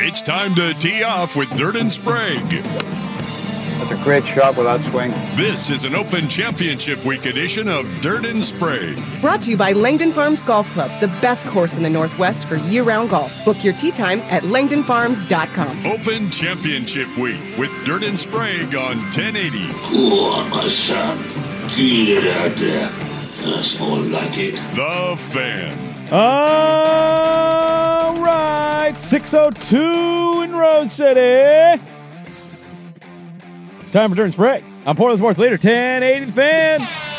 It's time to tee off with Dirt and Sprague. That's a great shot without swing. This is an Open Championship Week edition of Dirt and Sprague. Brought to you by Langdon Farms Golf Club, the best course in the Northwest for year-round golf. Book your tee time at langdonfarms.com. Open Championship Week with Dirt and Sprague on 1080. Go on, my son. Get it out there. That's more like it. The Fan. All right, 6:02 in Rose City. Time for Dirt and Sprague. I'm Portland Sports Leader, 1080 The Fan.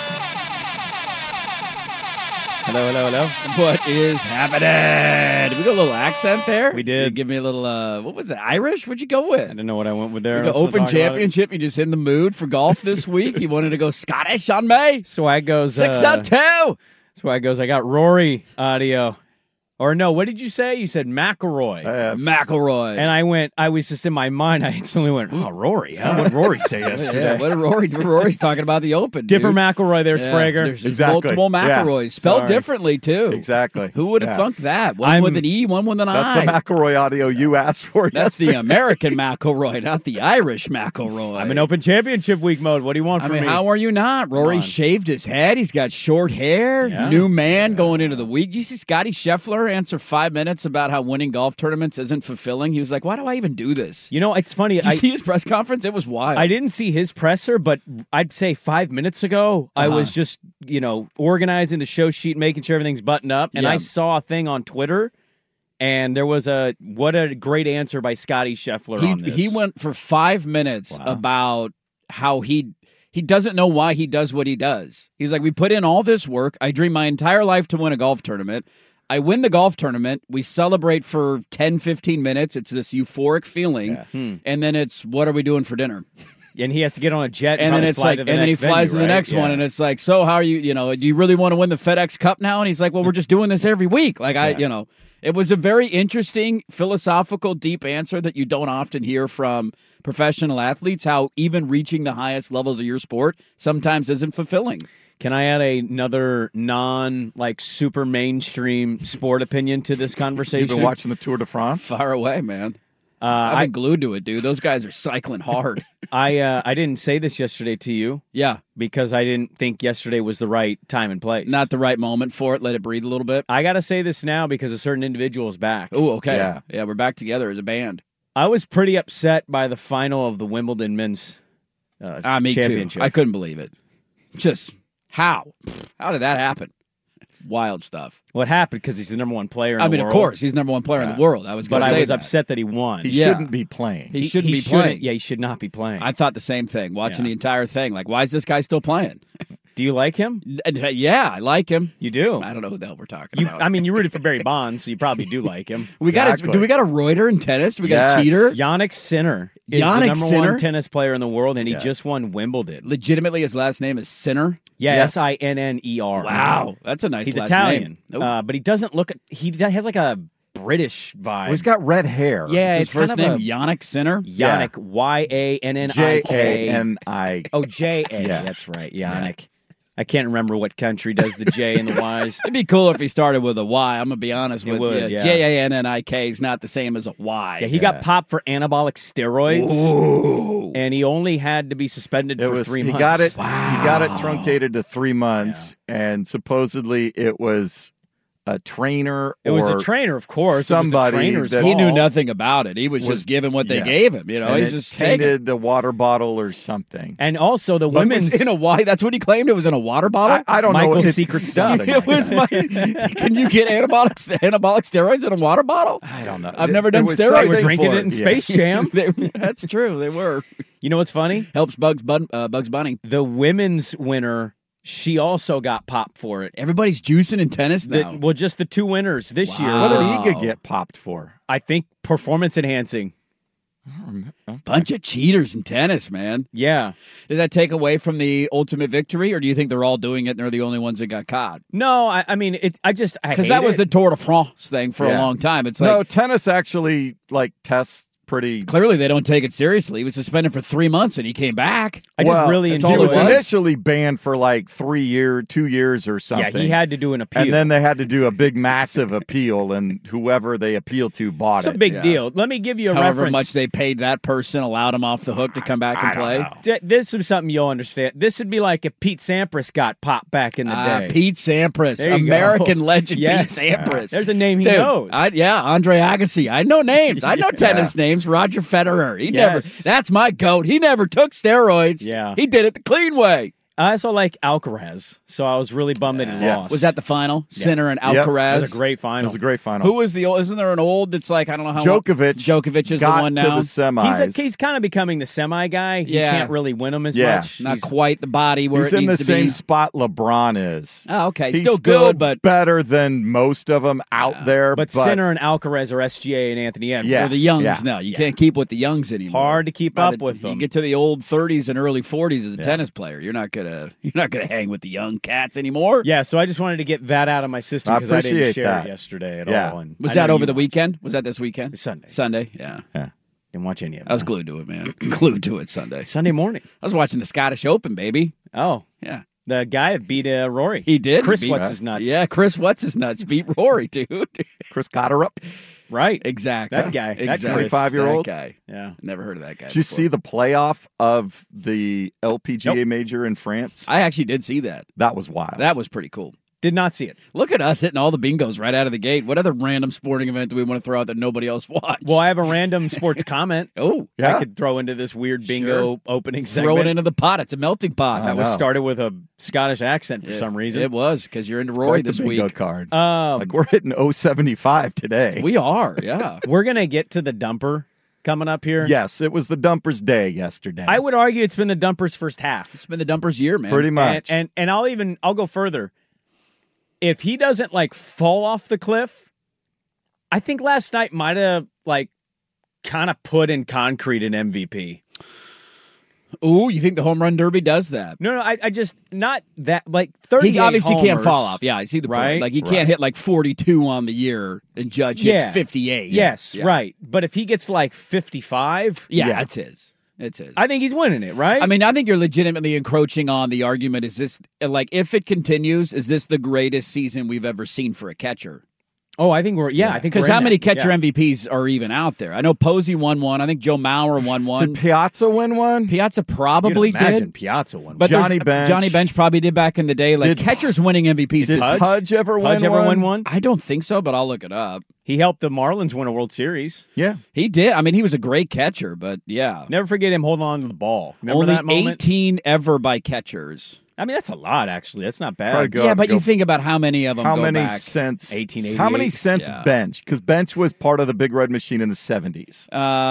Hello, hello, hello. What is happening? Did we go a little accent there? We did. You give me a little, what was it, Irish? What'd you go with? I didn't know what I went with there. The Open Championship, you just in the mood for golf this week? You wanted to go Scottish on me? Swag goes 6-2. Swag goes, I got Rory audio. Or no, what did you say? You said McIlroy. McIlroy. And I was just in my mind, I instantly went, oh, Rory. Huh? What did Rory say yesterday? Yeah, what did Rory's talking about the Open, Different dude. McIlroy there, Sprager. There's Exactly. multiple McIlroys. Spelled Sorry. differently, too. Exactly. Who would have thunk that? One with an E, one with an That's I. the McElroy audio you asked for. That's the American McIlroy, not the Irish McIlroy. I'm in Open Championship Week mode. What do you want from me? How are you not? Rory shaved his head. He's got short hair. Yeah. New man going into the week. You see Scotty Scheffler answer 5 minutes about how winning golf tournaments isn't fulfilling. He was like, why do I even do this? You know, it's funny. Did you see his press conference? It was wild. I didn't see his presser, but I'd say 5 minutes ago, I was just, organizing the show sheet, making sure everything's buttoned up, and I saw a thing on Twitter, and there was what a great answer by Scotty Scheffler on this. He went for 5 minutes about how he doesn't know why he does what he does. He's like, we put in all this work. I dreamed my entire life to win a golf tournament. I win the golf tournament. We celebrate for 10, 15 minutes. It's this euphoric feeling. Yeah. And then it's, what are we doing for dinner? And he has to get on a jet and then it's like, and then he flies to the next one. And it's like, so how are you, do you really want to win the FedEx Cup now? And he's like, well, we're just doing this every week. Like it was a very interesting, philosophical, deep answer that you don't often hear from professional athletes, how even reaching the highest levels of your sport sometimes isn't fulfilling. Can I add another super mainstream sport opinion to this conversation? You've been watching the Tour de France? Far away, man. I've been glued to it, dude. Those guys are cycling hard. I didn't say this yesterday to you. Yeah. Because I didn't think yesterday was the right time and place. Not the right moment for it. Let it breathe a little bit. I got to say this now because a certain individual is back. Oh, okay. Yeah, we're back together as a band. I was pretty upset by the final of the Wimbledon men's me championship. Too. I couldn't believe it. Just how? How did that happen? Wild stuff. What happened? Because he's the number one player in the world. Of course, he's number one player in the world. I was upset that he won. He shouldn't be playing. He shouldn't be playing. Yeah, he should not be playing. I thought the same thing, watching the entire thing. Like, why is this guy still playing? Do you like him? Yeah, I like him. You do? I don't know who the hell we're talking about. I mean, you rooted for Barry Bonds, so you probably do like him. Do we got a Reuter in tennis? Do we got a cheater? Jannik Sinner is the number one tennis player in the world, and he just won Wimbledon. Legitimately, his last name is Sinner? Yeah, yes. Sinner. Wow, that's a nice He's last Italian, name. but he doesn't look. He has like a British vibe. Well, he's got red hair. Yeah, his it's first kind of name Jannik Sinner. Jannik, Yannik. J-A-N-I. Oh, J-A. Yeah. That's right, Jannik. Yeah. I can't remember what country does the J and the Y's. It'd be cooler if he started with a Y. I'm going to be honest with you. Yeah. Jannik is not the same as a Y. Yeah, he got popped for anabolic steroids. Ooh. And he only had to be suspended for 3 months. He got it. Wow. He got it truncated to 3 months, and supposedly it was a trainer. It was a trainer, of course. Somebody he knew nothing about it. He was just given what they gave him. He's just tainted the water bottle or something. And also the women's in a Y. That's what he claimed. It was in a water bottle. I don't know. Michael's secret stuff. It was Can you get anabolic steroids in a water bottle? I don't know. I've never done steroids. They were drinking it in Space Jam. That's true. They were. You know what's funny? Helps Bugs Bunny. The women's winner. She also got popped for it. Everybody's juicing in tennis now. Just the two winners this year. What did Iga get popped for? I think performance enhancing. Bunch of cheaters in tennis, man. Yeah. Does that take away from the ultimate victory, or do you think they're all doing it and they're the only ones that got caught? No, I mean, because that was the Tour de France thing for a long time. It's like tennis actually tests pretty. Clearly, they don't take it seriously. He was suspended for 3 months, and he came back. I just really that's enjoyed all He was it was. initially banned for like 2 years or something. Yeah, he had to do an appeal. And then they had to do a big, massive appeal, and whoever they appealed to bought it's it. a big deal. Let me give you a However reference. much they paid that person allowed him off the hook to come back and play. This is something you'll understand. This would be like if Pete Sampras got popped back in the day. Pete Sampras, There you American go. legend Yes. Pete Sampras. There's a name he Dude, knows. Andre Agassi. I know names. I know tennis names. Roger Federer. He never. That's my goat. He never took steroids. Yeah. He did it the clean way. I also like Alcaraz, so I was really bummed that he lost. Was that the final? Sinner and Yep. Alcaraz. That was a great final. It was a great final. Who was the old? Isn't there an old that's like, I don't know how Djokovic. Djokovic is got the one to now. the semis. He's kind of becoming the semi guy. He Yeah. can't really win them as Yeah. much. Not He's- quite the body where He's it in the needs to same be. spot LeBron is. Oh, okay. He's Still good, but better than most of them out there. But Sinner and Alcaraz are SGA and Anthony Edwards. Yeah. they're the youngs Yeah. now. You can't keep with the youngs anymore. Hard to keep By up the- with them. You get to the old 30s and early 40s as a tennis player. You're not gonna hang with the young cats anymore. Yeah, so I just wanted to get that out of my system I because I didn't appreciate share that. it yesterday at Yeah. all. And Was I that know over you the watched. weekend? Was that this weekend? Sunday. Sunday, yeah. Didn't watch any of it. I was glued to it, man. Glued to it Sunday. Sunday morning. I was watching the Scottish Open, baby. Oh, Yeah. the guy that beat Rory. He did. Chris He beat- What's his nuts. Yeah, Chris What's his nuts beat Rory, dude. Chris Cotterup. Right. Exactly. That guy. That Exactly. Chris. 25-year-old. That guy. Yeah. Never heard of that guy. Did you before. see the playoff of the LPGA Nope. major in France? I actually did see that. That was wild. That was pretty cool. Did not see it. Look at us hitting all the bingos right out of the gate. What other random sporting event do we want to throw out that nobody else watched? Well, I have a random sports comment. Oh, Yeah. I could throw into this weird bingo Sure. opening throw segment. it into the pot. It's a melting pot. I That was know. started with a Scottish accent for some reason. It was because you're into It's Rory quite the this bingo week. card. Um, Like we're hitting 075 today. We are, yeah. We're going to get to the dumper coming up here. Yes, it was the dumpers day yesterday. I would argue it's been the dumper's first half. It's been the dumpers year, man. Pretty much. And I'll go further. If he doesn't like fall off the cliff, I think last night might have like kind of put in concrete an MVP. Ooh, you think the home run derby does that? No, I just not that like 30. He obviously can't fall off. Yeah, I see the point. Right? Like he can't hit like 42 on the year and Judge hits Yeah. 58. Yes, Yeah. right. But if he gets like 55, Yeah, Yeah. it's his. It's his. I think he's winning it, right? I mean, I think you're legitimately encroaching on the argument. Is this, like, if it continues, is this the greatest season we've ever seen for a catcher? I think we're I think Because we're in how many that. catcher Yeah. MVPs are even out there? I know Posey won one. I think Joe Mauer won one. Did Piazza win one? Piazza You probably could imagine did. Piazza won. But Johnny there's- Bench. Johnny Bench probably did back in the day. Like, Did- catchers winning MVPs. Did Pudge? Pudge ever win Pudge ever one? win one? I don't think so, but I'll look it up. He helped the Marlins win a World Series. Yeah. He did. I mean, he was a great catcher, but yeah. Never forget him holding on to the ball. Remember Only that moment? 18 ever by catchers. I mean, that's a lot, actually. That's not Try to bad. go Yeah, up but and you go- think about how many of them how go many back. since 1888? How many since Yeah. Bench? Because Bench was part of the Big Red Machine in the 70s.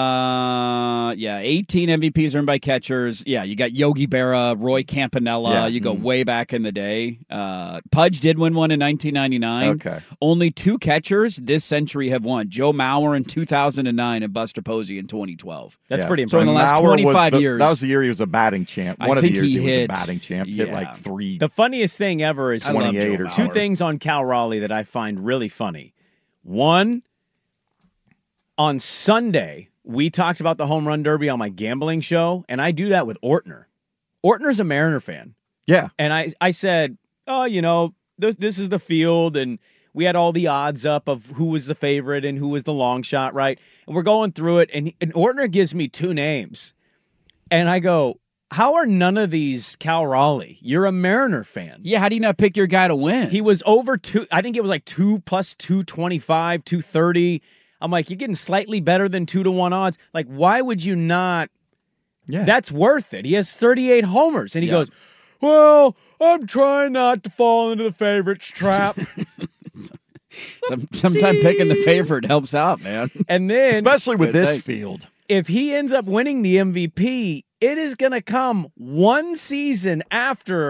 18 MVPs earned by catchers. Yeah, you got Yogi Berra, Roy Campanella. Yeah. You go way back in the day. Pudge did win one in 1999. Okay. Only two catchers this century have won. Joe Mauer in 2009 and Buster Posey in 2012. That's Yeah. pretty So in impressive. the last Mauer was 25 years. That was the year he was a batting champ. I One of the think years he he was a hit- batting champ. Hit yeah. like three. The funniest thing ever is I love 28 Joe or Mauer. two things on Cal Raleigh that I find really funny. One, on Sunday, we talked about the home run derby on my gambling show, and I do that with Ortner. Ortner's a Mariner fan. Yeah. And I said, this is the field, and we had all the odds up of who was the favorite and who was the long shot, right? And we're going through it, and Ortner gives me two names. And I go, how are none of these Cal Raleigh? You're a Mariner fan. Yeah, how do you not pick your guy to win? He was over two. I think it was like 2 plus 225, 230. I'm like, you're getting slightly better than 2-1 odds. Like, why would you not? Yeah. That's worth it. He has 38 homers. And he Yeah. goes, well, I'm trying not to fall into the favorites trap. Sometimes picking the favorite helps out, man. And then, Especially with Good this thing. field. if he ends up winning the MVP, it is going to come one season after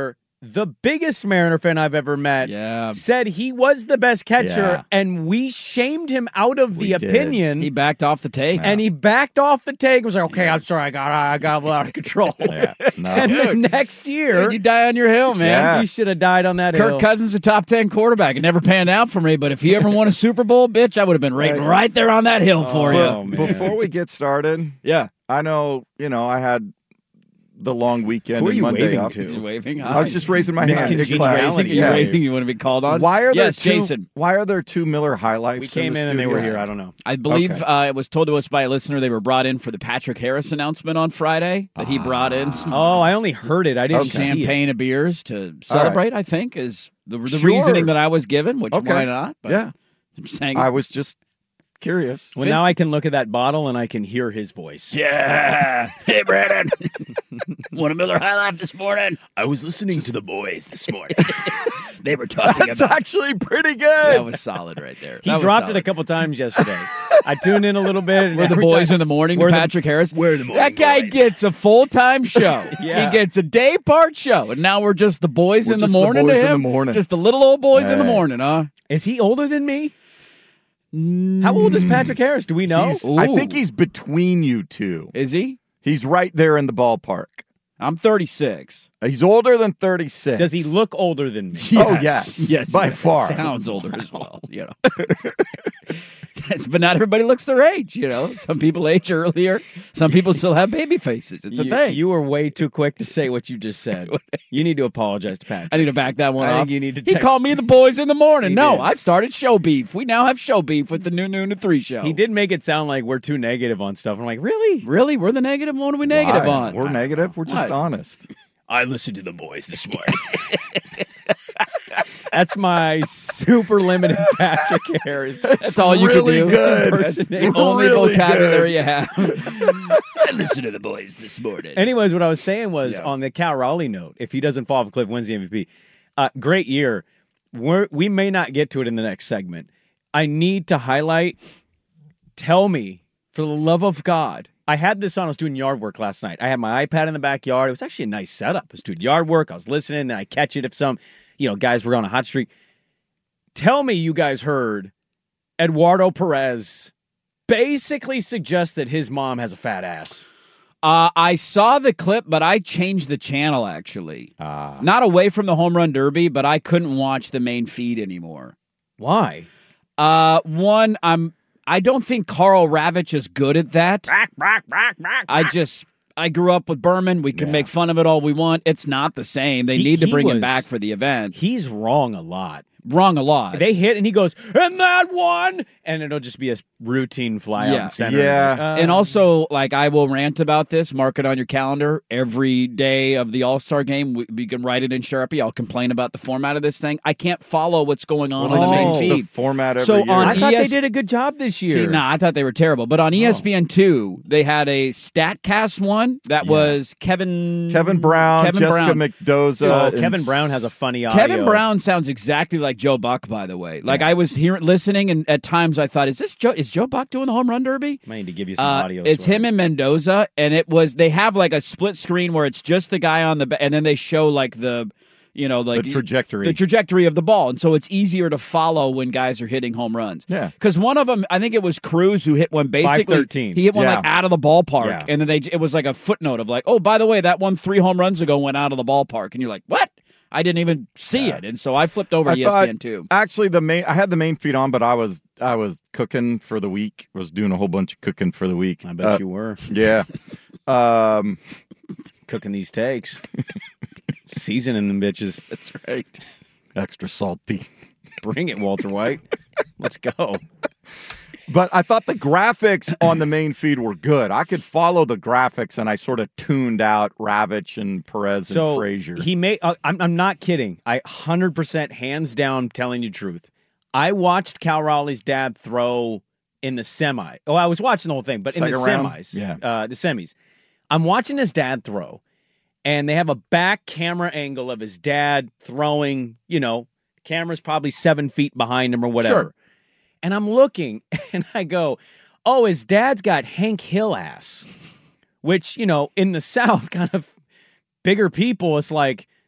the biggest Mariner fan I've ever met, said he was the best catcher, and we shamed him out of the opinion. He backed off the take. And he backed off the take. Was like, okay, I'm sorry, I got out of control. And the next year, you die on your hill, man. He should have died on that hill. Kirk Cousins, a top 10 quarterback. It never panned out for me, but if he ever won a Super Bowl, bitch, I would have been right there on that hill for you. Man. Before we get started, I know, I had the long weekend. Who are and you Monday waving up. to? Waving? I was just raising my hand. You want to be called on? Why are there Jason. Why are there two Miller High Lifes? We came in and they were here. I don't know. I believe it was told to us by a listener they were brought in for the Patrick Harris announcement on Friday, that he brought in some I only heard it. I didn't see champagne of beers to celebrate, I think, is the reasoning that I was given, which why not? But I'm saying, I was just curious. Well, now I can look at that bottle and I can hear his voice. Yeah. Hey, Brandon. Want a Miller High Life this morning? I was listening to the boys this morning. They were talking That's actually pretty good. That was solid right there. He dropped it a couple times yesterday. I tuned in a little bit. And we're the boys in the morning to Patrick Harris. We're the morning That guy boys. gets a full-time show. He gets a day-part show. And now we're just the boys in the morning to him. Just the little old boys in the morning, huh? Is he older than me? How old is Patrick Harris? Do we know? I think he's between you two. Is he? He's right there in the ballpark. I'm 36. He's older than 36. Does he look older than me? Yes. Oh, yes. Yes. By far. Sounds older as well. Yes, but not everybody looks their age, Some people age earlier. Some people still have baby faces. It's a thing. You were way too quick to say what you just said. You need to apologize to Patrick. I need to back that one I off. think you need to He called me the boys in the morning. He No, did. I've started show beef. We now have show beef with the new noon to 3 show. He did make it sound like we're too negative on stuff. I'm like, really? Really? We're the negative? What are we negative Why? on? We're negative. We're just honest. I listened to the boys this morning. That's my super limited Patrick Harris. That's all you really can do. good. That's That's the only really vocabulary good. you have. I listened to the boys this morning. Anyways, what I was saying was on the Cal Raleigh note, if he doesn't fall off a cliff, wins the MVP. Great year. We may not get to it in the next segment. I need to highlight, tell me, for the love of God, I had this on. I was doing yard work last night. I had my iPad in the backyard. It was actually a nice setup. I was doing yard work. I was listening. Then I catch it if some, guys were on a hot streak. Tell me you guys heard Eduardo Perez basically suggest that his mom has a fat ass. I saw the clip, but I changed the channel, actually. Not away from the Home Run Derby, but I couldn't watch the main feed anymore. Why? One, I don't think Carl Ravitch is good at that. I grew up with Berman. We can make fun of it all we want. It's not the same. They need to bring him back for the event. He's wrong a lot. Wrong a lot. They hit, and he goes, and that one, and it'll just be a routine fly out and center. Yeah. And also, I will rant about this. Mark it on your calendar. Every day of the All-Star game, we can write it in Sharpie. I'll complain about the format of this thing. I can't follow what's going on the main feed. The format every So year. on I thought they did a good job this year. See, I thought they were terrible. But on ESPN2, they had a StatCast one that was Kevin Brown, Jessica McDoza. Kevin Brown has a funny audio. Kevin Brown sounds exactly like Joe Buck, by the way. I was listening, and at times I thought, is Joe Buck doing the Home Run Derby? I need to give you some audio. It's him and Mendoza, and they have a split screen where it's just the guy on the and then they show the trajectory. The trajectory of the ball. And so it's easier to follow when guys are hitting home runs. Yeah. Because one of them, I think it was Cruz who hit one basically. 513. He hit one out of the ballpark. Yeah. And then it was a footnote of oh, by the way, that one 3 home runs ago went out of the ballpark. And you're like, what? I didn't even see it. And so I flipped over to ESPN too. Actually, I had the main feed on, but I was cooking for the week. I was doing a whole bunch of cooking for the week. I bet you were. Yeah. Cooking these takes. Seasoning them bitches. That's right. Extra salty. Bring it, Walter White. Let's go. But I thought the graphics on the main feed were good. I could follow the graphics, and I sort of tuned out Ravitch and Perez and Frazier. He made. I'm not kidding. I 100% hands down telling you the truth. I watched Cal Raleigh's dad throw in the semi. Oh, I was watching the whole thing, but in the semis, the semis. I'm watching his dad throw, and they have a back camera angle of his dad throwing. Camera's probably 7 feet behind him or whatever. Sure. And I'm looking, and I go, oh, his dad's got Hank Hill ass, which, in the South, kind of bigger people, it's like,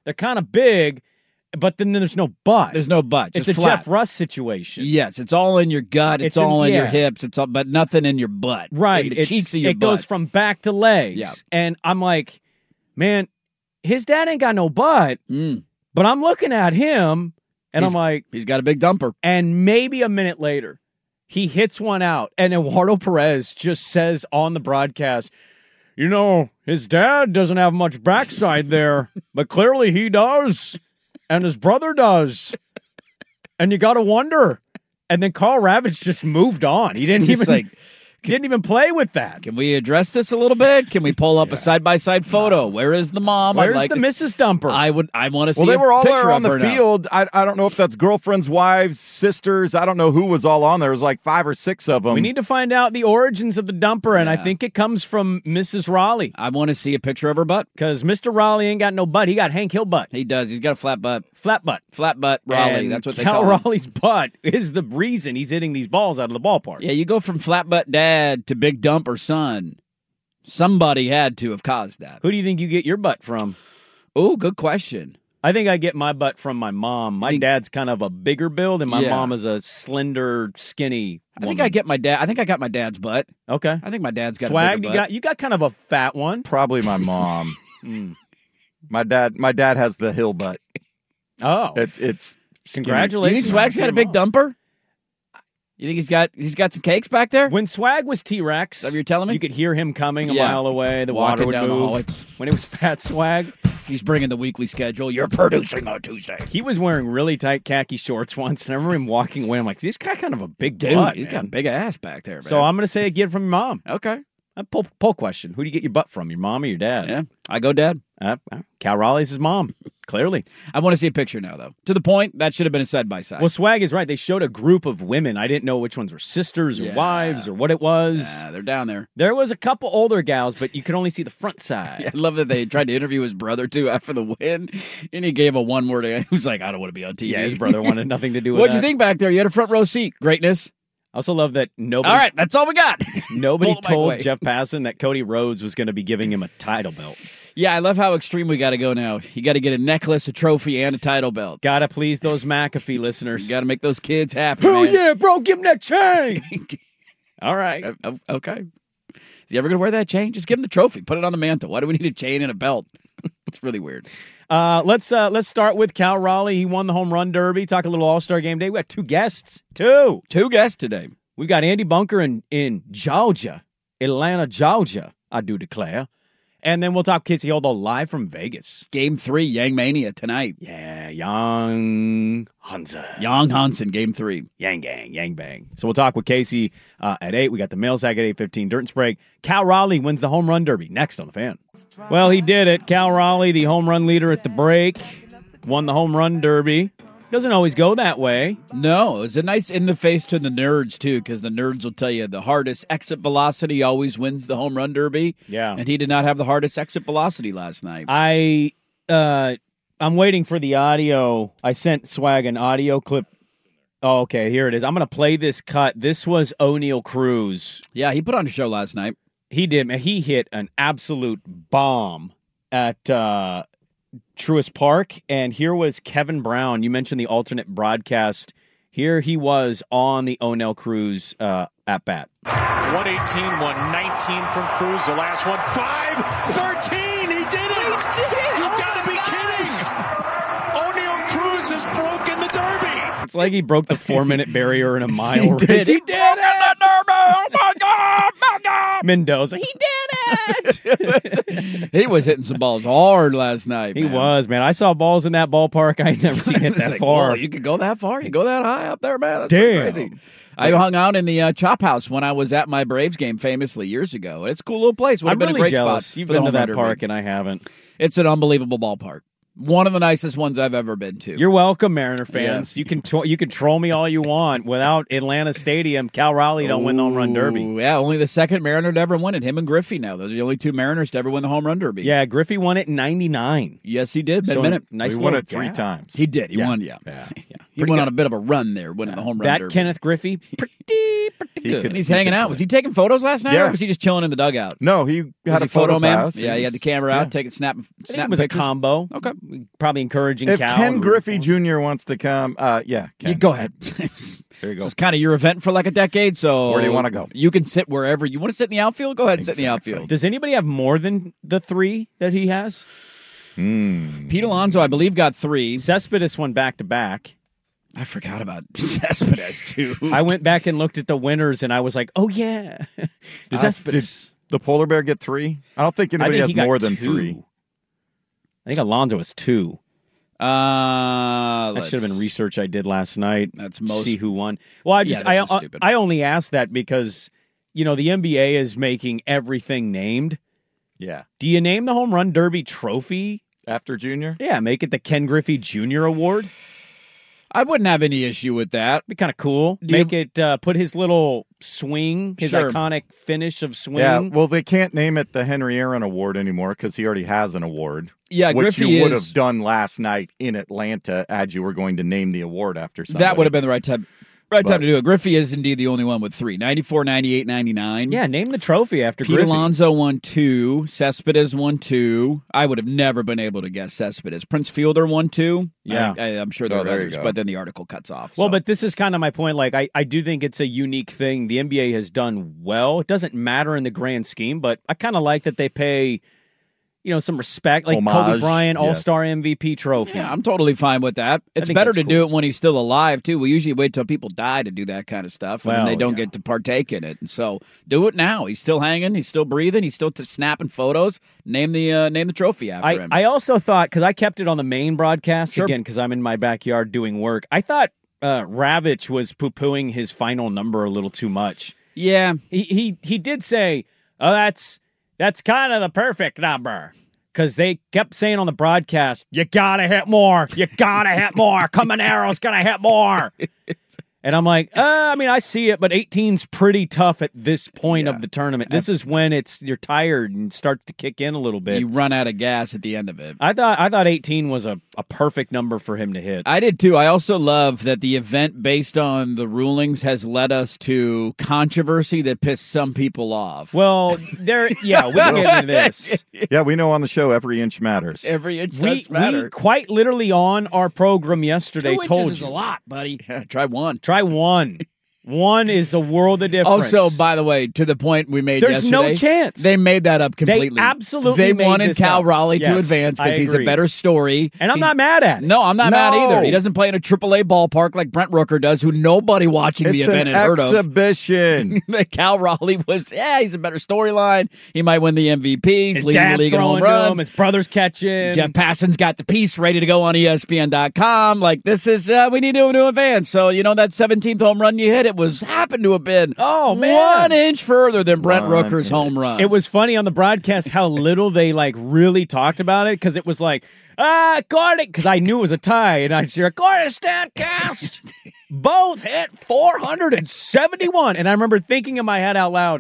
They're kind of big, but then there's no butt. There's no butt. It's just a flat. Jeff Russ situation. Yes, it's all in your gut. It's all in your hips. It's all, but nothing in your butt. Right. In the cheeks of your It butt. goes from back to legs. Yeah. And I'm like, man, his dad ain't got no butt, but I'm looking at him, and I'm like, he's got a big dumper. And maybe a minute later, he hits one out, and Eduardo Perez just says on the broadcast, you know, his dad doesn't have much backside there, but clearly he does, and his brother does. And you got to wonder. And then Carl Ravitch just moved on. He didn't even play with that. Can we address this a little bit? Can we pull up a side-by-side photo? Where is the mom? Where's the Mrs. Dumper? I want to see. Well, they were all there there on the field. I don't know if that's girlfriends, wives, sisters. I don't know who was all on there. It was like 5 or 6 of them. We need to find out the origins of the dumper, and I think it comes from Mrs. Raleigh. I want to see a picture of her butt. Because Mr. Raleigh ain't got no butt. He got Hank Hill butt. He does. He's got a flat butt. Flat butt. Flat butt Raleigh. And That's what they Cal call him. Raleigh's butt is the reason he's hitting these balls out of the ballpark. Yeah, you go from flat butt dad to big dumper son. Somebody had to have caused that. Who do you think you get your butt from? Oh, good question. I think I get my butt from my mom. My dad's kind of a bigger build, and my mom is a slender, skinny woman. I think I get my dad. I think I got my dad's butt. Okay. I think my dad's got Swag, a bigger butt. you got kind of a fat one. Probably my mom. My dad has the Hill butt. Oh. It's skinny. Congratulations. You think Swag's got a big dumper? You think he's got some cakes back there? When Swag was T-Rex, Is that what you're telling me? you could hear him coming a Yeah. mile away. The Walking water would down the move. hallway. When it was Fat Swag, He's bringing the weekly schedule. You're producing on Tuesday. he was wearing really tight khaki shorts once, and I remember him walking away. I'm like, this guy kind of a big Dude, butt. he's man. got a big ass back there, man. So I'm going to say I get it from your mom. Okay. A poll question. Who do you get your butt from, your mom or your dad? Yeah, I go dad. Cal Raleigh's his mom, clearly. I want to see a picture now, though. To the point, that should have been a side-by-side. Well, Swag is right. They showed a group of women. I didn't know which ones were sisters or wives or what it was. Yeah, they're down there. There was a couple older gals, but you could only see the front side. Yeah, I love that they tried to interview his brother, too, after the win, and he gave a one-word. He was like, I don't want to be on TV. Yeah, his brother wanted nothing to do with What'd you that. think back there? You had a front row seat. Greatness. I also love that nobody. All right, that's all we got. Nobody Pull the mic told away. Jeff Passan that Cody Rhodes was going to be giving him a title belt. Yeah, I love how extreme we got to go now. You got to get a necklace, a trophy, and a title belt. Gotta please those McAfee listeners. You got to make those kids happy, Oh man. yeah, bro, give him that chain. All right. Okay. Is he ever going to wear that chain? Just give him the trophy. Put it on the mantle. Why do we need a chain and a belt? It's really weird. Let's start with Cal Raleigh. He won the home run derby. Talk a little All-Star Game Day. We got 2 guests. 2 guests today. We've got Andy Bunker in Georgia, Atlanta, Georgia, I do declare. And then we'll talk Casey Holdahl live from Vegas. Game 3, Yang Mania tonight. Yeah, Yang Hansen. Yang Hansen, Game 3. Yang Gang, Yang Bang. So we'll talk with Casey at 8. We got the mail sack at 8:15. Dirt and Sprague. Cal Raleigh wins the home run derby. Next on The Fan. Well, he did it. Cal Raleigh, the home run leader at the break, won the home run derby. Doesn't always go that way. No, it was a nice in-the-face to the nerds, too, because the nerds will tell you the hardest exit velocity always wins the home run derby. Yeah. And he did not have the hardest exit velocity last night. I'm waiting for the audio. I sent Swag an audio clip. Oh, okay, here it is. I'm going to play this cut. This was O'Neal Cruz. Yeah, he put on a show last night. He did, man. He hit an absolute bomb at Truist Park, and here was Kevin Brown. You mentioned the alternate broadcast. Here he was on the O'Neal Cruz at-bat. 118, 119 from Cruz. The last one, 5-13. He did it. You got to be kidding. O'Neal Cruz has broken the Derby. It's like he broke the 4-minute barrier in a mile He race. did. He did it! Oh, my God! My God! Mendoza, he did it! He was hitting some balls hard last night, He man. was, man. I saw balls in that ballpark I ain't never seen hit It's that like, far. whoa, you could go that far? You go that high up there, man? That's Damn. pretty crazy. I hung out in the Chop House when I was at my Braves game famously years ago. It's a cool little place. Would have I'm been really a great jealous. spot You've for the been to home that run derby. park, and I haven't. It's an unbelievable ballpark. One of the nicest ones I've ever been to. You're welcome, Mariner fans. You can troll me all you want. Without Atlanta Stadium, Cal Raleigh don't win the home run derby. Yeah, only the second Mariner to ever win it. Him and Griffey now. Those are the only 2 Mariners to ever win the home run derby. Yeah, Griffey won it in 99. Yes, he did. So a minute. nice He won little it 3 gap. times. He did. He won, yeah. He went on a bit of a run there, winning the home run That derby. Kenneth Griffey, pretty good. And he's hanging out. Was he taking photos last night, Yeah. or was he just chilling in the dugout? No, he Was had he a photo man? pass. Yeah, he had the camera out, taking snap I think it was pictures. a combo. Okay. probably encouraging If Cal. Ken Griffey Jr. wants to come, yeah, Ken. You go ahead. There you go. It's kind of your event for like a decade, so Where do you want to go? You can sit wherever you want to sit in the outfield. Go ahead and sit in the outfield. Does anybody have more than the 3 that he has? Pete Alonso, I believe, got 3. Cespedes won back-to-back. I forgot about Cespedes, too. I went back and looked at the winners, and I was like, oh, yeah. Cespedes. Did the polar bear get 3? I don't think anybody has more than 3. I think Alonso was 2. That That should have been research I did last night. That's most see who won. Well, I only asked that because the NBA is making everything named. Yeah. Do you name the home run derby trophy after Junior? Yeah, make it the Ken Griffey Jr. Award. I wouldn't have any issue with that. Be kind of cool. Make it put his little swing, his iconic finish of swing. Yeah, well, they can't name it the Henry Aaron Award anymore because he already has an award. Yeah, which Griffey you would have done last night in Atlanta had you were going to name the award after somebody. That would have been the right time. Time to do it. Griffey is indeed the only one with 3. 94, 98, 99. Yeah, name the trophy after Pete Griffey. Alonso won 2. Cespedes won 2. I would have never been able to guess Cespedes. Prince Fielder won 2. Yeah. I'm sure there are others, but then the article cuts off. Well, but this is kind of my point. Like, I do think it's a unique thing. The NBA has done well. It doesn't matter in the grand scheme, but I kind of like that they pay some respect, like homage. Kobe Bryant All-Star MVP trophy. Yeah, I'm totally fine with that. It's better to do it when he's still alive, too. We usually wait till people die to do that kind of stuff, and then they don't get to partake in it. And so do it now. He's still hanging. He's still breathing. He's still snapping photos. Name the trophy after him. I also thought, because I kept it on the main broadcast, again, because I'm in my backyard doing work, I thought Ravitch was poo-pooing his final number a little too much. Yeah. He did say, oh, that's kind of the perfect number. Because they kept saying on the broadcast, you got to hit more. You got to hit more. Camanero's going to hit more. And I'm like, I see it, but 18's pretty tough at this point of the tournament. This is when you're tired and starts to kick in a little bit. You run out of gas at the end of it. I thought 18 was a perfect number for him to hit. I did too. I also love that the event based on the rulings has led us to controversy that pissed some people off. Well, we can get into this. Yeah, we know on the show every inch matters. Every inch does matter. We quite literally on our program yesterday 2 told inches you. is a lot, buddy. Yeah, try 1. Try 1. 1 is a world of difference. Also, by the way, to the point we made There's yesterday. no chance. They made that up completely. They absolutely They wanted Cal Raleigh to advance because he's a agree. better story. And I'm not mad at it. No, I'm not mad either. He doesn't play in a AAA ballpark like Brent Rooker does, who nobody watching the event had heard of. It's an exhibition. Cal Raleigh was, he's a better storyline. He might win the MVP. His leading the dad's league in home throwing to runs. him. His brother's catching. Jeff Passan's got the piece ready to go on ESPN.com. Like, this is, we need to advance. So, that 17th home run you hit, happened to have been 1 inch further than Brent Rooker's home run. It was funny on the broadcast how little they really talked about it, because it was like, Gordon, because I knew it was a tie, and I'd say, Gordon Statcast both hit 471. And I remember thinking in my head out loud,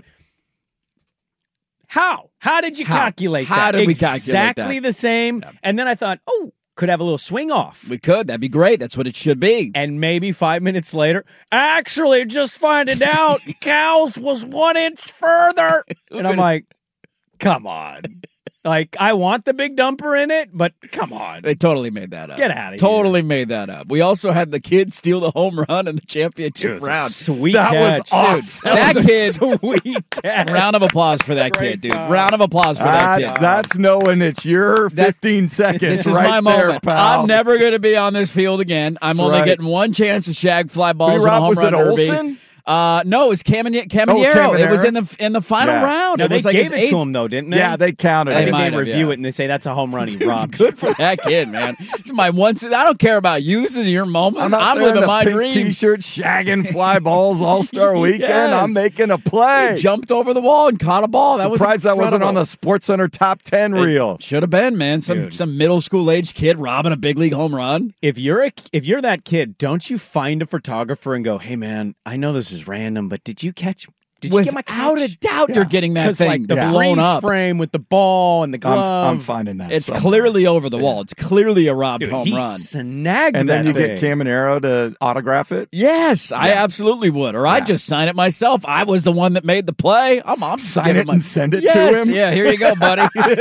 How did you calculate that? How did we calculate that? Exactly the same. Yeah. And then I thought, could have a little swing off. We could. That'd be great. That's what it should be. And maybe 5 minutes later, actually, just finding out, Cal's was 1 inch further. And I'm like, come on. Like, I want the big dumper in it, but come on. They totally made that up. Get out of here. Totally made that up. We also had the kid steal the home run in the championship round. Sweet that catch. Was awesome. Dude, that kid. Sweet catch. Round of applause for that kid, dude. Round of applause for that kid. That's knowing it's your 15 seconds. This is right my there, moment. pal. I'm never going to be on this field again. I'm only getting one chance to shag fly balls in a home run derby. Olsen? No, it was Caminero. Caminero. It was in the final round. No, it they was like gave it his to him, though, didn't they? Yeah, they counted I it. think might they have, review it, and they say that's a home run he robbed. Good for that kid, man. This is my one. I don't care about you. This is your moment. I'm living living my pink dream. T-shirt, shagging fly balls All-Star Weekend. Yes. I'm making a play. He jumped over the wall and caught a ball. That Surprised that wasn't on the SportsCenter top 10 reel. Should have been, man. Some middle school age kid robbing a big league home run. If you're that kid, don't you find a photographer and go, "Hey, man, I know this is random, but did you catch Did you get my Without catch? a doubt, you're getting that thing like the blown freeze up. frame with the ball and the glove. I'm finding that. It's somewhere. clearly over the wall. It's clearly a robbed Dude, home he run. snagged And that then you thing. get Caminero to autograph it. Yes, I absolutely would. Or I'd just sign it myself. I was the one that made the play. I'm Sign giving it and send it to Yes, him. Yeah, here you go, buddy.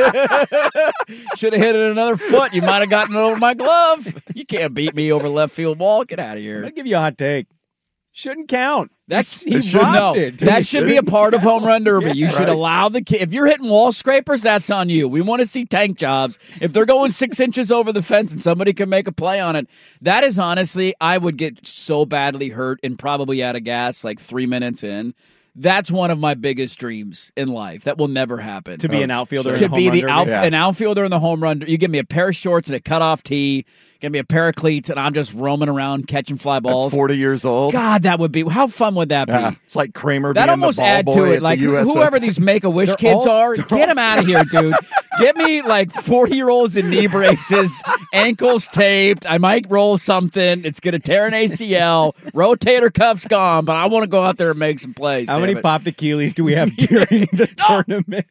Should have hit it another foot. You might have gotten it over my glove. You can't beat me over left field wall. Get out of here. I'll give you a hot take. Shouldn't count. He should- robbed No, it. that should be a part of home run derby. That's You should right. allow the kid. If you're hitting wall scrapers, that's on you. We want to see tank jobs. If they're going 6 inches over the fence and somebody can make a play on it, that is honestly, I would get so badly hurt and probably out of gas like 3 minutes in. That's one of my biggest dreams in life. That will never happen. to be an outfielder. To in a be home the run derby. an outfielder in the home run. You give me a pair of shorts and a cutoff tee. Give me a pair of cleats, and I'm just roaming around catching fly balls. 40 years old. God, that would be. How fun would that be? Yeah, it's like Kramer. That being almost the ball add boy to at it. the Like US whoever these Make-A-Wish They're kids all- are, get them out of here, dude. Get me like 40-year-olds in knee braces, ankles taped. I might roll something. It's gonna tear an ACL. Rotator cuff's gone, but I want to go out there and make some plays. How damn many it. popped Achilles do we have during the tournament?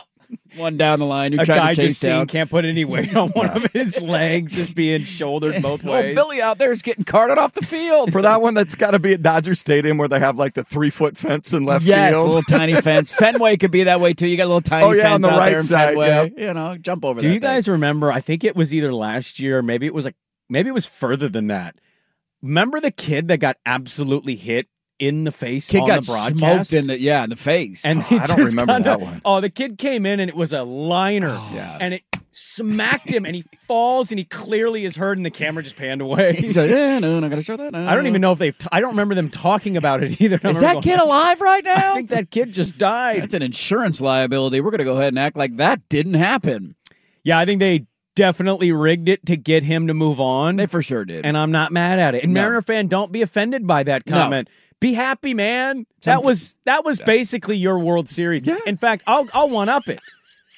One down the line. You're A trying guy to chase just seeing down. can't put any weight on one of his legs, just being shouldered both Oh, ways. Billy out there is getting carted off the field. For that one, that's got to be at Dodger Stadium where they have like the 3-foot fence in left Yes, a field. little tiny fence. Fenway could be that way too. You got a little tiny Oh, yeah, fence on the out right there in side, Fenway. yep. You know, jump over. Do that you guys remember? I think it was either last year, or maybe it was further than that. Remember the kid that got absolutely hit in the face Kid on got the broadcast? smoked in the face. And I don't remember that one. Oh, the kid came in and it was a liner. Yeah. And it smacked him and he falls and he clearly is hurt and the camera just panned away. He's like, no, I'm not gonna show that. No. I don't even know if I don't remember them talking about it either. Is that kid alive right now? I think that kid just died. That's an insurance liability. We're gonna go ahead and act like that didn't happen. Yeah, I think they definitely rigged it to get him to move on. They for sure did. And I'm not mad at it. And No. Mariner fan, don't be offended by that comment. Be happy, man. That was basically your World Series. Yeah. In fact, I'll one up it.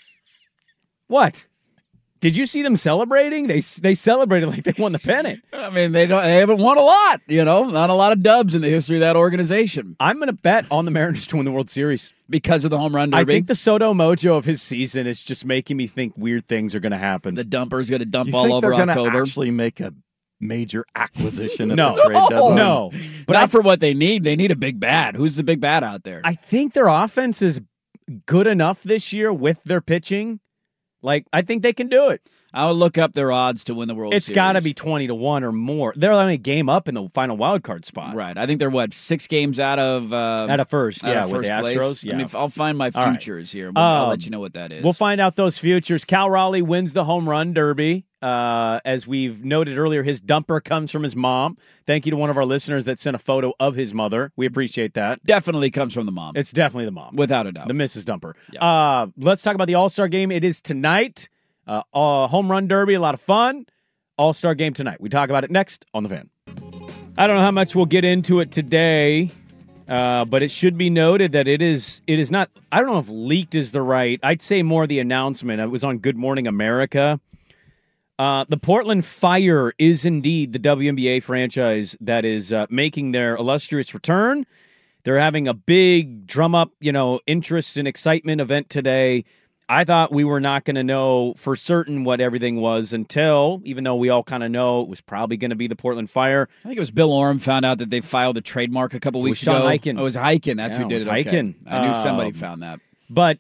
What? Did you see them celebrating? They celebrated like they won the pennant. I mean, they haven't won a lot. You know, not a lot of dubs in the history of that organization I'm going to bet on the Mariners to win the World Series. because of the home run derby. I think the Soto mojo of his season is just making me think weird things are going to happen. the dumper's gonna dump You all think over they're gonna October. actually make a major acquisition at No. the trade deadline? No. But not for what they need. They need a big bat. Who's the big bat out there? I think their offense is good enough this year with their pitching. Like, I think they can do it. I would look up their odds to win the World Series. It's got to be 20-1 or more. They're only a game up in the final wild card spot. right. I think they're 6 games out of At a first, out yeah, of with the first place. Astros. Yeah. I mean, I'll find my All right. futures here. I'll Um, let you know what that is. We'll find out those futures. Cal Raleigh wins the home run derby. As we've noted earlier, his dumper comes from his mom. Thank you to one of our listeners that sent a photo of his mother. We appreciate that. Definitely comes from the mom, It's definitely the mom. without a doubt. The Mrs. Dumper. Let's talk about the All-Star game. It is tonight. Home run derby, a lot of fun. All-Star game tonight. We talk about it next on The Fan. I don't know how much we'll get into it today, but it should be noted that it is not, I don't know if leaked is the right, I'd say more the announcement. It was on Good Morning America. The Portland Fire is indeed the WNBA franchise that is making their illustrious return. They're having a big drum up, interest and excitement event today. I thought we were not going to know for certain what everything was until, even though we all kind of know it was probably going to be the Portland Fire. I think it was Bill Oram found out that they filed a trademark a couple weeks Sean ago. Highkin. Oh, it was Highkin. That's Yeah, who it did was it. Okay. Highkin. I knew somebody found that. But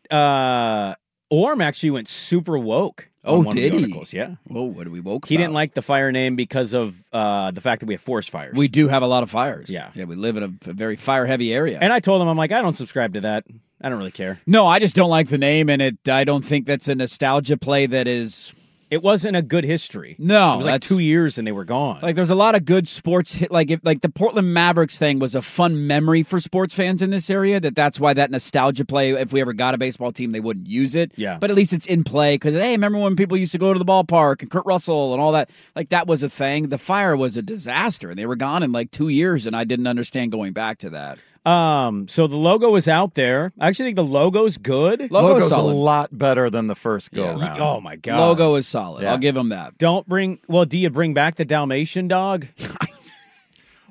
Orm actually went super woke. Oh, on one of the did he? articles. Yeah. Whoa, what are we woke He about? didn't like the fire name because of the fact that we have forest fires. We do have a lot of fires. Yeah. We live in a very fire-heavy area. And I told him, I'm like, I don't subscribe to that. I don't really care. No, I just don't like the name, and I don't think that's a nostalgia play that is... It wasn't a good history. No, It was like that's- 2 years and they were gone. Like, there's a lot of good sports hit. Like the Portland Mavericks thing was a fun memory for sports fans in this area. That's why that nostalgia play. If we ever got a baseball team, they wouldn't use it. Yeah. But at least it's in play because hey, remember when people used to go to the ballpark and Kurt Russell and all that? Like that was a thing. The Fire was a disaster, and they were gone in like 2 years, and I didn't understand going back to that. So the logo is out there. I actually think the logo's good. Logo's a solid. lot better than the first go Yeah. around. Oh my god. Logo is solid. Yeah. I'll give them that. Do you bring back the Dalmatian dog?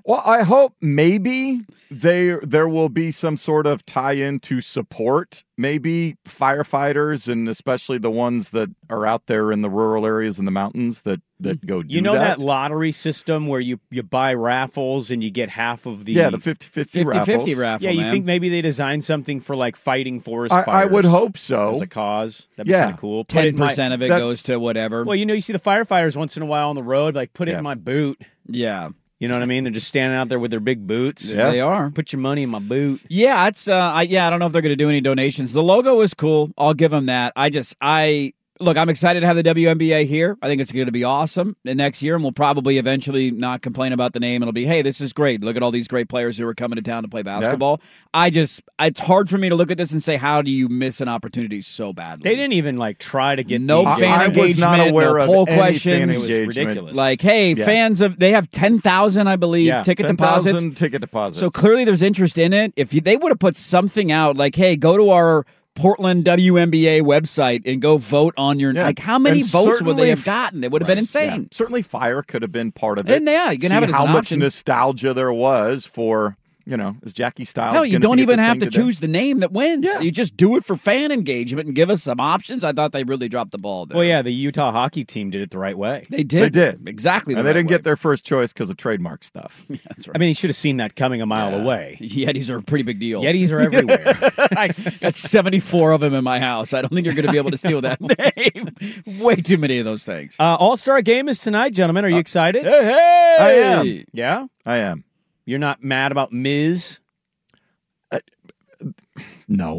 Well, I hope maybe there will be some sort of tie-in to support maybe firefighters, and especially the ones that are out there in the rural areas in the mountains that go do that lottery system where you buy raffles and you get half of the... Yeah, the 50-50 raffle. Yeah, you think maybe they designed something for like fighting forest fires? I would hope so. As a cause. That'd be kind of cool. 10% of it goes to whatever. Well, you see the firefighters once in a while on the road, like put it in my boot. Yeah. You know what I mean? They're just standing out there with their big boots. Yeah. They are. Put your money in my boot. Yeah, it's I don't know if they're going to do any donations. The logo is cool. I'll give them that. Look, I'm excited to have the WNBA here. I think it's going to be awesome next year, and we'll probably eventually not complain about the name. It'll be, hey, this is great. Look at all these great players who are coming to town to play basketball. Yeah. It's hard for me to look at this and say, how do you miss an opportunity so badly? They didn't even try to get no fan engagement, was not aware no poll of questions. It was ridiculous. Like, hey, fans they have 10,000, I believe, ticket 10, deposits. Ticket deposits. So clearly there's interest in it. If they would have put something out like, hey, go to our Portland WNBA website and go vote on your like how many votes would they have gotten? It would have been insane. Yeah. Certainly fire could have been part of it. And you can have it as how an much option. Nostalgia there was for, is Jackie Styles. Hell, you don't even have to choose the name that wins. Yeah. You just do it for fan engagement and give us some options. I thought they really dropped the ball there. Well, yeah, the Utah hockey team did it the right way. They did. Exactly the and right they didn't way. get their first choice because of trademark stuff. Yeah, that's right. I mean, you should have seen that coming a mile away. Yetis are a pretty big deal. Yetis are everywhere. I got 74 of them in my house. I don't think you're going to be able to steal that name. Way too many of those things. All-Star game is tonight, gentlemen. Are you excited? Hey! I am. Yeah? I am. You're not mad about Miz? No.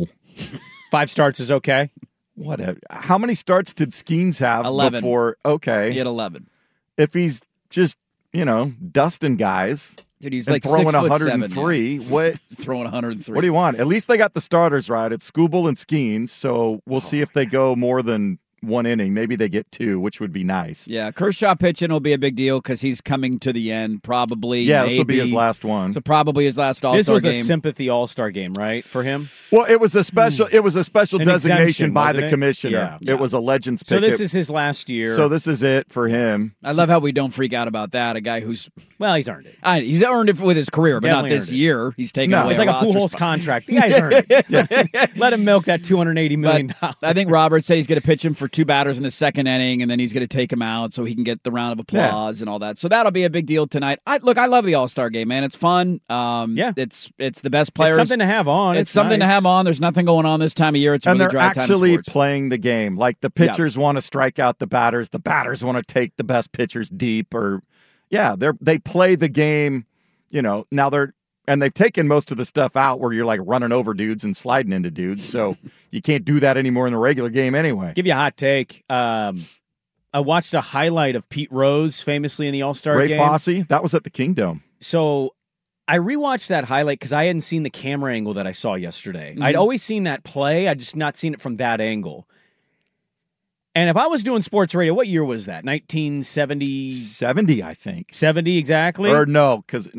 5 starts is okay? Whatever. How many starts did Skeens have 11. before? Okay. He had 11. If he's just, dusting guys. Dude, he's and like throwing 6'7", 103. What? Throwing 103. What do you want? At least they got the starters right. It's Skubal and Skeens, so we'll see if they go more than one inning. Maybe they get 2, which would be nice. Yeah, Kershaw pitching will be a big deal because he's coming to the end, probably. Yeah, this will be his last one. So probably his last All-Star game. This was a sympathy All-Star game, right, for him? Well, it was a special. It was a special designation by the commissioner. Yeah. It was a Legends pick. So this is his last year. So this is it for him. I love how we don't freak out about that. A guy who's he's earned it. He's earned it with his career, but Definitely not this year. He's taken away. It's like a Pujols contract. The guy's earned it. Let him milk that $280 million. I think Robert said he's going to pitch him for 2 batters in the second inning, and then he's going to take him out so he can get the round of applause and all that. So that'll be a big deal tonight. I love the All-Star game, man. It's fun. It's the best players. It's something to have on. It's something nice to have on. There's nothing going on this time of year. It's a and really they're dry time of actually sports. playing the game. Like the pitchers want to strike out the batters want to take the best pitchers deep. They play the game. Now they've taken most of the stuff out where you're like running over dudes and sliding into dudes. So you can't do that anymore in the regular game anyway. Give you a hot take. I watched a highlight of Pete Rose famously in the All-Star game. Ray Fosse, that was at the Kingdom. So I rewatched that highlight because I hadn't seen the camera angle that I saw yesterday. Mm-hmm. I'd always seen that play. I'd just not seen it from that angle. And if I was doing sports radio, what year was that? 1970? 70, I think. 70, exactly? Or no, because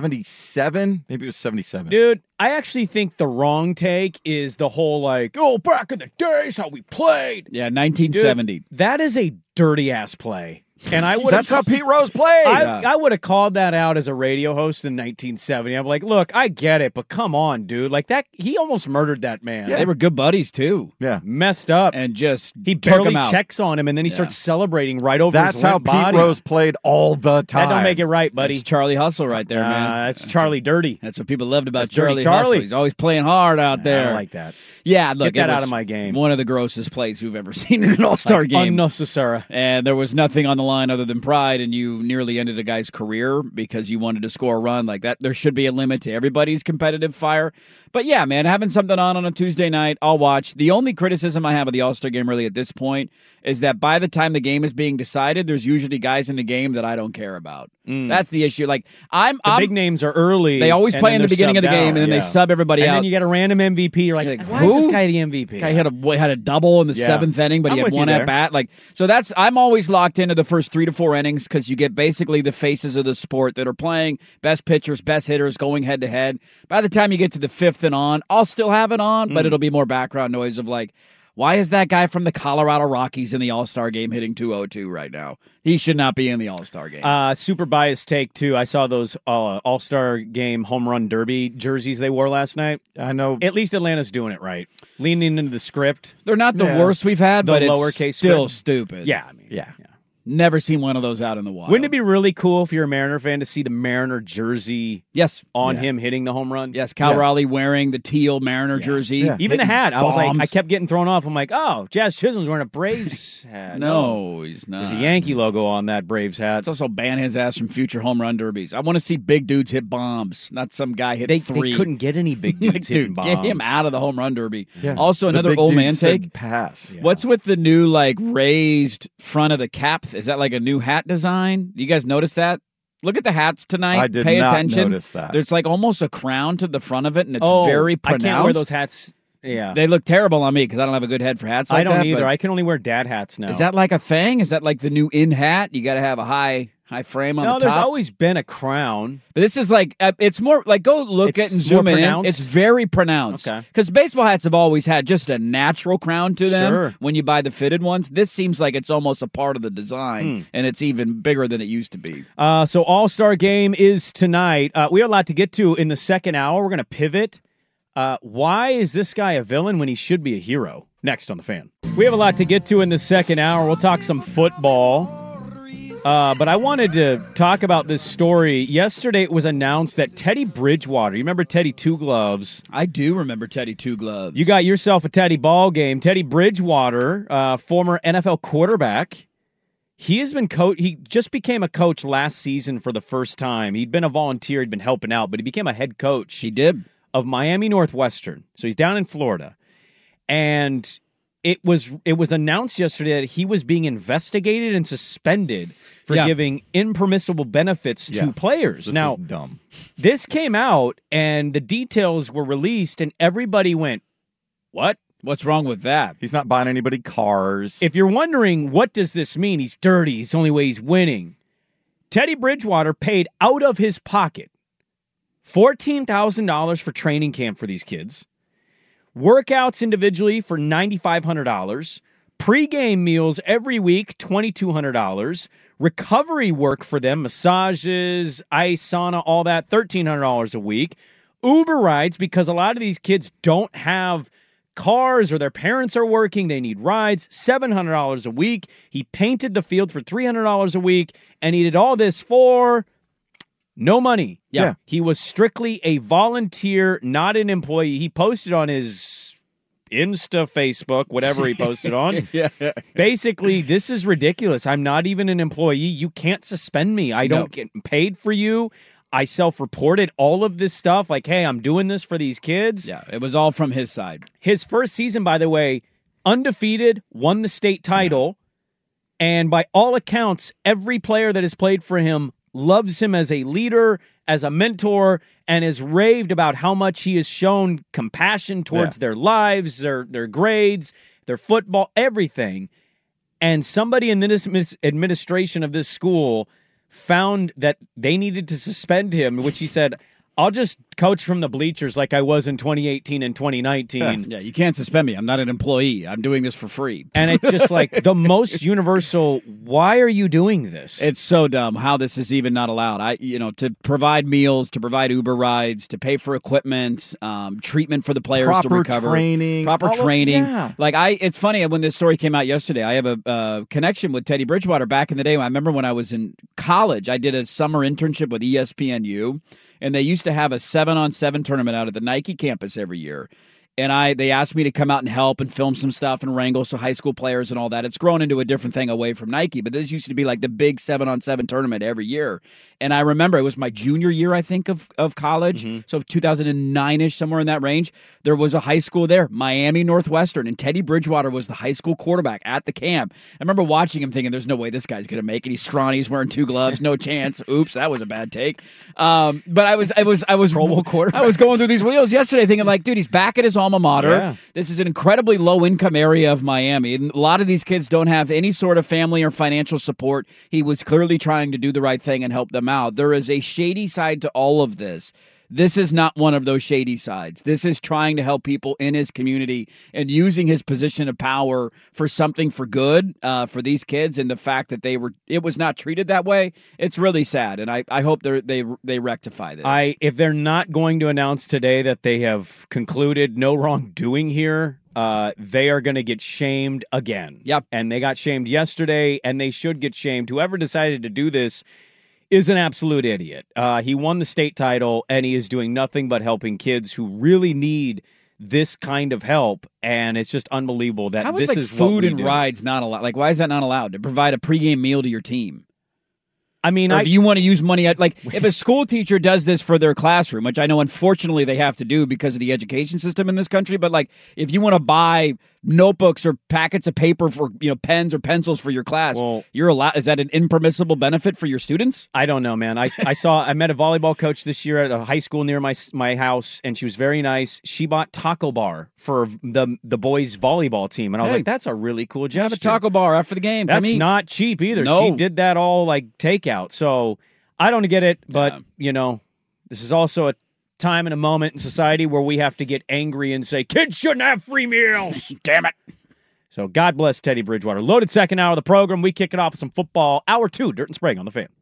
77? Maybe it was 77. Dude, I actually think the wrong take is the whole back in the days, how we played. Yeah, 1970. Dude, that is a dirty-ass play. And that's how Pete Rose played. I would have called that out as a radio host in 1970. I'm like, look, I get it, but come on, dude. Like that, he almost murdered that man. Yeah, they were good buddies too. Yeah, messed up and just he barely checks on him, and then he starts celebrating right over. That's his how body. Pete Rose played all the time. That don't make it right, buddy. That's Charlie Hustle right there, man. That's Charlie Dirty. That's what people loved about Charlie. Hustle. He's always playing hard out there. I don't like that. Yeah, look, get that out of my game. One of the grossest plays we've ever seen in an All-Star game. Unnecessary. And there was nothing on the line other than pride, and you nearly ended a guy's career because you wanted to score a run like that. There should be a limit to everybody's competitive fire. But yeah, man, having something on a Tuesday night, I'll watch. The only criticism I have of the All-Star game really at this point is that by the time the game is being decided, there's usually guys in the game that I don't care about. That's the issue. Like the big names are early. They always play in the beginning of the game, and then they sub everybody out. And then you get a random MVP. You're like why is this guy the MVP? Guy had a double in the 7th inning, but he had one at bat. I'm always locked into the first 3 to 4 innings because you get basically the faces of the sport that are playing, best pitchers, best hitters going head to head. By the time you get to the 5th and on, I'll still have it on, but it'll be more background noise of like, Why is that guy from the Colorado Rockies in the All-Star game hitting .202 right now? He should not be in the All-Star game. Super biased take, too. I saw those All-Star game home run derby jerseys they wore last night. I know. At least Atlanta's doing it right. Leaning into the script. They're not the worst we've had, but it's lowercase still script. stupid. Yeah, I mean, yeah. Never seen one of those out in the wild. Wouldn't it be really cool if you're a Mariner fan to see the Mariner jersey yes. on him hitting the home run? Yes, Cal Raleigh wearing the teal Mariner jersey. Yeah. Even the hat. I was like, bombs. I kept getting thrown off. I'm like, oh, Jazz Chisholm's wearing a Braves hat. No, he's not. There's a Yankee logo on that Braves hat. Let's also ban his ass from future home run derbies. I want to see big dudes hit bombs, not some guy hit three. They couldn't get any big dudes hitting bombs. Get him out of the home run derby. Yeah. Also, The another big old dude man said take. Pass. Yeah. What's with the new raised front of the cap? Is that like a new hat design? You guys notice that? Look at the hats tonight. I did Pay not attention. notice that. There's almost a crown to the front of it, and it's Oh, very pronounced. I can't wear those hats. Yeah. They look terrible on me because I don't have a good head for hats like I don't that, either. but I can only wear dad hats now. Is that like a thing? Is that like the new in hat? You got to have a high frame on the top? No, there's always been a crown. But this is it's more like go look It's at and zoom more in. pronounced? It's very pronounced. Okay. Because baseball hats have always had just a natural crown to them Sure. when you buy the fitted ones. This seems like it's almost a part of the design, and it's even bigger than it used to be. So All-Star Game is tonight. We have a lot to get to in the second hour. We're going to pivot. Why is this guy a villain when he should be a hero? Next on The Fan. We have a lot to get to in the second hour. We'll talk some football. But I wanted to talk about this story. Yesterday it was announced that Teddy Bridgewater, you remember Teddy Two Gloves? I do remember Teddy Two Gloves. You got yourself a Teddy ball game. Teddy Bridgewater, former NFL quarterback, he just became a coach last season for the first time. He'd been a volunteer, he'd been helping out, but he became a head coach. He did. Of Miami Northwestern. So he's down in Florida. And it was announced yesterday that he was being investigated and suspended for giving impermissible benefits to players. This now, is dumb. This came out and the details were released and everybody went, what? What's wrong with that? He's not buying anybody cars. If you're wondering, what does this mean? He's dirty. It's the only way he's winning. Teddy Bridgewater paid out of his pocket $14,000 for training camp for these kids, workouts individually for $9,500, pregame meals every week, $2,200, recovery work for them, massages, ice, sauna, all that, $1,300 a week, Uber rides because a lot of these kids don't have cars or their parents are working, they need rides, $700 a week. He painted the field for $300 a week, and he did all this for no money. Yeah. He was strictly a volunteer, not an employee. He posted on his Insta, Facebook, whatever he posted on. Basically, this is ridiculous. I'm not even an employee. You can't suspend me. I don't get paid for you. I self-reported all of this stuff. Like, hey, I'm doing this for these kids. Yeah, it was all from his side. His first season, by the way, undefeated, won the state title. And by all accounts, every player that has played for him loves him as a leader, as a mentor, and has raved about how much he has shown compassion towards their lives, their grades, their football, everything. And somebody in this administration of this school found that they needed to suspend him, which he said, I'll just coach from the bleachers like I was in 2018 and 2019. Yeah, you can't suspend me. I'm not an employee. I'm doing this for free. And it's just like the most universal, why are you doing this? It's so dumb how this is even not allowed. To provide meals, to provide Uber rides, to pay for equipment, treatment for the players to recover. Proper training. It's funny when this story came out yesterday. I have a connection with Teddy Bridgewater back in the day. I remember when I was in college, I did a summer internship with ESPNU. And they used to have a 7-on-7 tournament out at the Nike campus every year. And they asked me to come out and help and film some stuff and wrangle some high school players and all that. It's grown into a different thing away from Nike, but this used to be like the big 7-on-7 tournament every year. And I remember it was my junior year, I think, of college. Mm-hmm. So 2009-ish, somewhere in that range. There was a high school there, Miami Northwestern, and Teddy Bridgewater was the high school quarterback at the camp. I remember watching him thinking, there's no way this guy's going to make it. He's scrawny, he's wearing 2 gloves, no chance. Oops, that was a bad take. But I was Pro Bowl quarterback. I was going through these wheels yesterday thinking like, dude, he's back at his alma mater. Yeah. This is an incredibly low-income area of Miami. And a lot of these kids don't have any sort of family or financial support. He was clearly trying to do the right thing and help them out. There is a shady side to all of this This is not one of those shady sides. This is trying to help people in his community and using his position of power for something for good for these kids. And the fact that it was not treated that way, it's really sad. And I hope they rectify this. If they're not going to announce today that they have concluded no wrongdoing here, they are going to get shamed again. Yep. And they got shamed yesterday, and they should get shamed. Whoever decided to do this is an absolute idiot. He won the state title, and he is doing nothing but helping kids who really need this kind of help, and it's just unbelievable that this is food and do. rides not allowed. Like, why is that not allowed? To provide a pregame meal to your team? I mean, if you want to use money, if a school teacher does this for their classroom, which I know unfortunately they have to do because of the education system in this country, but like if you want to buy notebooks or packets of paper for pens or pencils for your class, you're allowed. Is that an impermissible benefit for your students? I don't know, man. I met a volleyball coach this year at a high school near my house, and she was very nice. She bought taco bar for the boys volleyball team, and I was like, that's a really cool gesture. Have a taco bar after the game. That's not cheap either. No. She did that all like takeout. So I don't get it, but this is also a time and a moment in society where we have to get angry and say kids shouldn't have free meals. Damn it. So God bless Teddy Bridgewater. Loaded second hour of the program. We kick it off with some football. Hour 2, Dirt and Sprague on the Fan.